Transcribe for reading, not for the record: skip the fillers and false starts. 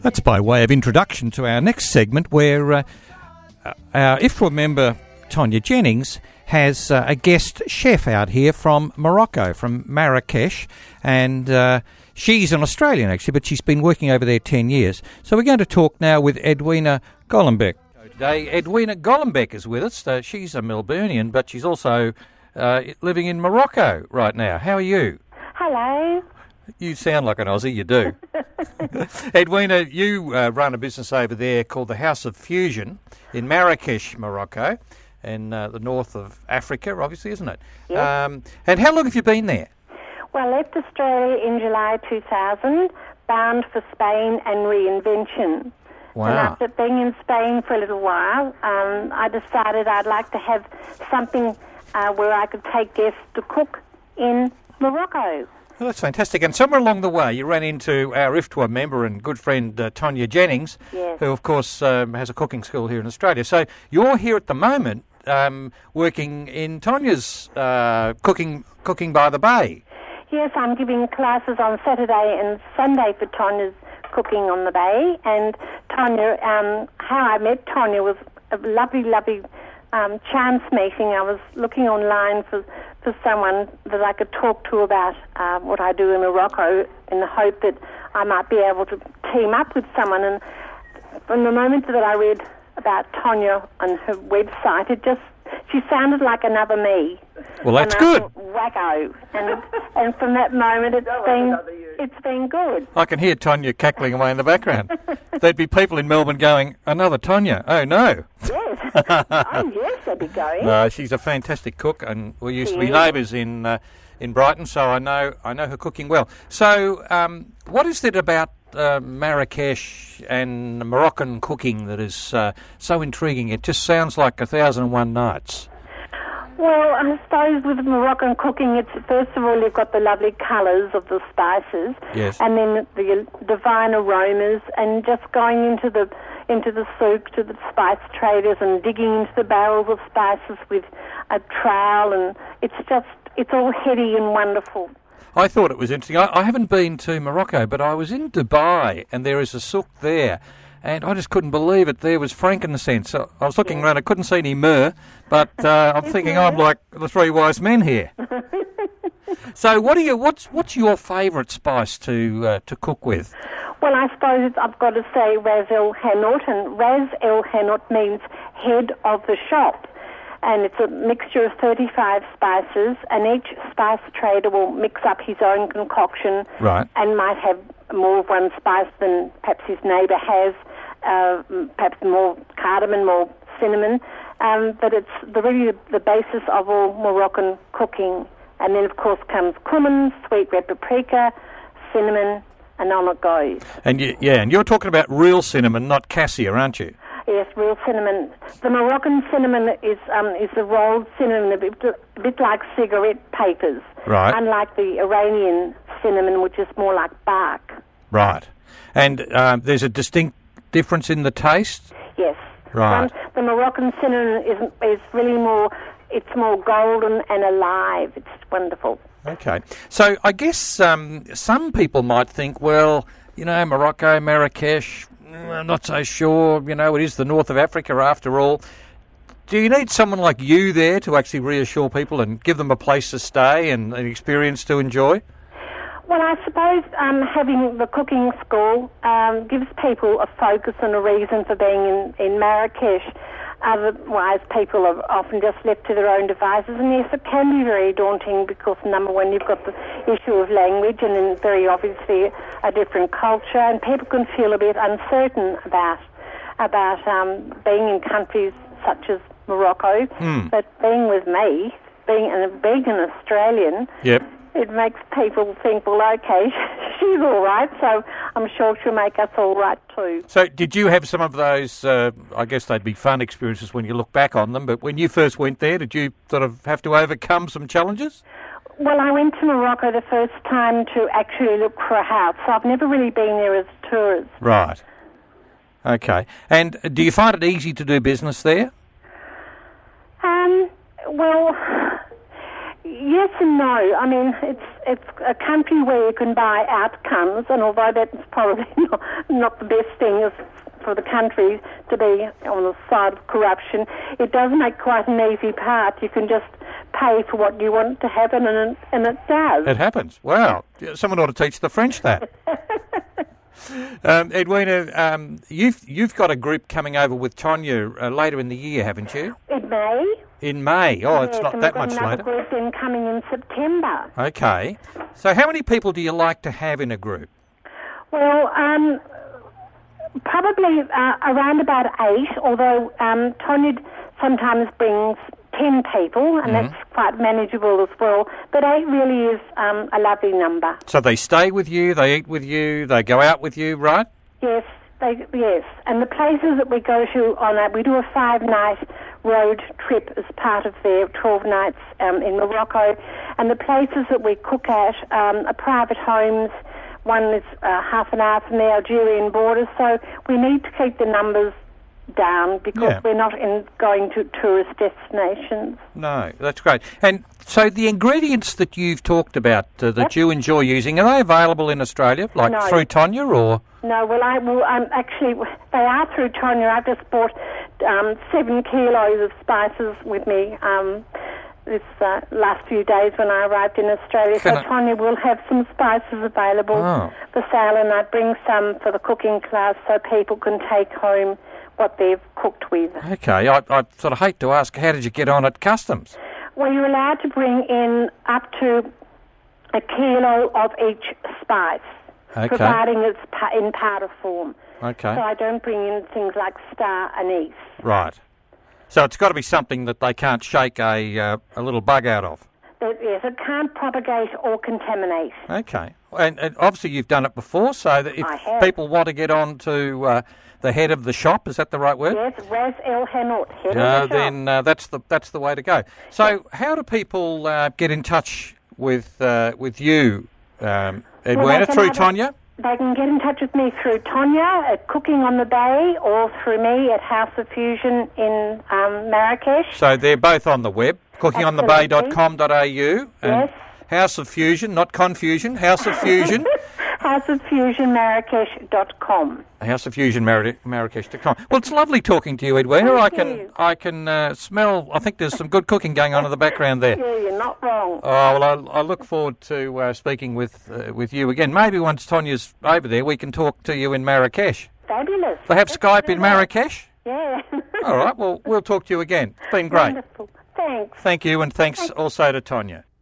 That's by way of introduction to our next segment where our IFTWA member, Tonya Jennings, has a guest chef out here from Morocco, from Marrakesh, and she's an Australian actually, but she's been working over there 10 years. So we're going to talk now with Edwina Golombek. Today, Edwina Golombek is with us. She's a Melburnian, but she's also living in Morocco right now. How are you? Hello. You sound like an Aussie, you do. Edwina, you run a business over there called the House of Fusion in Marrakesh, Morocco, in the north of Africa, obviously, isn't it? Yes. And how long have you been there? Well, I left Australia in July 2000, bound for Spain and reinvention. Wow. And after being in Spain for a little while, I decided I'd like to have something where I could take guests to cook in Morocco. Well, that's fantastic. And somewhere along the way, you ran into our IFTWA member and good friend, Tonya Jennings, Yes. who, of course, has a cooking school here in Australia. So you're here at the moment working in Tonya's cooking by the Bay. Yes, I'm giving classes on Saturday and Sunday for Tonya's Cooking on the Bay. And Tonya, how I met Tonya was a lovely, lovely chance meeting. I was looking online for someone that I could talk to about what I do in Morocco in the hope that I might be able to team up with someone. And from the moment that I read about Tonya on her website, she sounded like another me. Well, that's and good. I thought, wacko. And from that moment, it's been good. I can hear Tonya cackling away in the background. There'd be people in Melbourne going, another Tonya. Oh, no. Yes. Oh, yes, they'd be going. She's a fantastic cook, and we used to be neighbours in Brighton, so I know her cooking well. So, what is it about Marrakesh and Moroccan cooking that is so intriguing? It just sounds like 1001 Nights. Well, I suppose with Moroccan cooking, it's first of all you've got the lovely colours of the spices, yes, and then the divine aromas, and just going into the souk to the spice traders and digging into the barrels of spices with a trowel, and it's all heady and wonderful. I thought it was interesting. I haven't been to Morocco, but I was in Dubai, and there is a souk there, and I just couldn't believe it. There was frankincense. So I was looking around, I couldn't see any myrrh, but I'm thinking I'm like the three wise men here. So what's your favourite spice to cook with? Well, I suppose I've got to say Ras El Hanout, and Ras El Hanout means head of the shop. And it's a mixture of 35 spices, and each spice trader will mix up his own concoction, right, and might have more of one spice than perhaps his neighbour has, perhaps more cardamom, more cinnamon, but it's really the basis of all Moroccan cooking. And then, of course, comes cumin, sweet red paprika, cinnamon, and on it goes. And and you're talking about real cinnamon, not cassia, aren't you? Yes, real cinnamon. The Moroccan cinnamon is the rolled cinnamon, a bit like cigarette papers. Right. Unlike the Iranian cinnamon, which is more like bark. Right. And there's a distinct difference in the taste? Yes. Right. The Moroccan cinnamon is really it's more golden and alive. It's wonderful. Okay. So I guess some people might think, well, Morocco, Marrakesh, I'm not so sure, it is the north of Africa after all. Do you need someone like you there to actually reassure people and give them a place to stay and an experience to enjoy? Well, I suppose having the cooking school gives people a focus and a reason for being in Marrakesh. Otherwise, people are often just left to their own devices. And yes, it can be very daunting because, number one, you've got the issue of language and then very obviously a different culture. And people can feel a bit uncertain about being in countries such as Morocco. But being with me, being an Australian, yep, it makes people think, well, okay, she's all right, so I'm sure she'll make us all right too. So did you have some of those, I guess they'd be fun experiences when you look back on them, but when you first went there, did you sort of have to overcome some challenges? Well, I went to Morocco the first time to actually look for a house, so I've never really been there as a tourist. Right. Okay. And do you find it easy to do business there? Well, Yes and no. I mean, it's a country where you can buy outcomes, and although that's probably not the best thing for the country to be on the side of corruption, it does make quite an easy path. You can just pay for what you want to happen, and it does. It happens. Wow. Someone ought to teach the French that. Edwina, you've got a group coming over with Tonya later in the year, haven't you? In May. In May. Oh, yes, it's not that much later. We've got another group then coming in September. Okay. So how many people do you like to have in a group? Well, probably around about 8, although Tonya sometimes brings 10 people, and that's quite manageable as well. But 8 really is a lovely number. So they stay with you, they eat with you, they go out with you, right? Yes, yes. And the places that we go to on that, we do a 5-night road trip as part of their 12 nights in Morocco. And the places that we cook at are private homes. One is half an hour from the Algerian border, so we need to keep the numbers down because we're not going to tourist destinations. No, that's great. And so the ingredients that you've talked about that you enjoy using, are they available in Australia, like through Tonya or? No, well, actually, they are through Tonya. I've just bought 7 kilos of spices with me this last few days when I arrived in Australia. Tonya will have some spices available for sale, and I bring some for the cooking class so people can take home what they've cooked with. Okay, I sort of hate to ask, how did you get on at customs? Well, you're allowed to bring in up to 1 kilo of each spice, providing it's in powder form. Okay. So I don't bring in things like star anise. Right. So it's got to be something that they can't shake a little bug out of. Yes, it can't propagate or contaminate. Okay. And obviously you've done it before, so that if people want to get on to the head of the shop, is that the right word? Yes, Ras El Hanout, head of the shop. Then that's the way to go. So how do people get in touch with you, Edwina, through Tonya? They can get in touch with me through Tonya at Cooking on the Bay or through me at House of Fusion in Marrakesh. So they're both on the web, cookingonthebay.com.au. Yes. House of Fusion, not confusion, House of Fusion. houseoffusionmarrakesh.com. houseoffusionmarrakesh.com. Well, it's lovely talking to you, Edwina. I can smell, I think there's some good cooking going on in the background there. Yeah, you're not wrong. Oh, well, I look forward to speaking with you again. Maybe once Tonya's over there, we can talk to you in Marrakesh. Fabulous. They have Skype in Marrakesh? Yeah. All right, well, we'll talk to you again. It's been great. Wonderful. Thanks. Thank you, and thanks also to Tonya.